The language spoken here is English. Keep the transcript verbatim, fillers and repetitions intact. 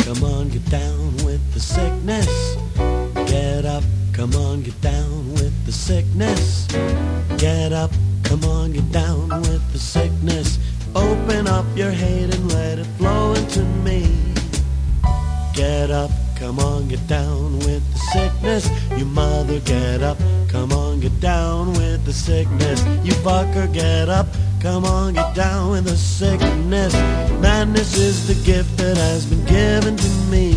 come on, get down with the sickness. Get up, come on, get down with the sickness. Get up, come on, get down with the sickness. Open up your hate and let it flow into me. Get up, come on, get down with the sickness. You mother, get up, come on, get down with the sickness. You fucker, get up, come on, get down with the sickness. Madness is the gift that has been given to me.